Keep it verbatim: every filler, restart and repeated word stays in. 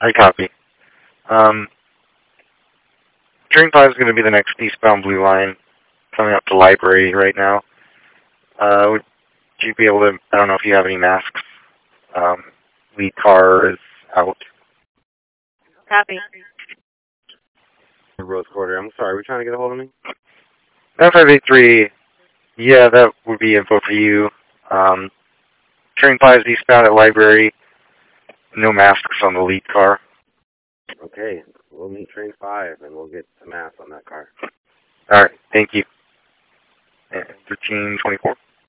I copy. Um, Train five is going to be the next eastbound blue line coming up to library right now. Uh, would you be able to, I don't know if you have any masks. Um, lead car is out. Copy. Rose Quarter, I'm sorry, we're trying to get a hold of me? nine five eight three, yeah, that would be info for you. Um, train five is eastbound at library. No masks on the lead car. Okay, we'll meet train five and we'll get the mask on that car. All right, thank you. thirteen twenty-four.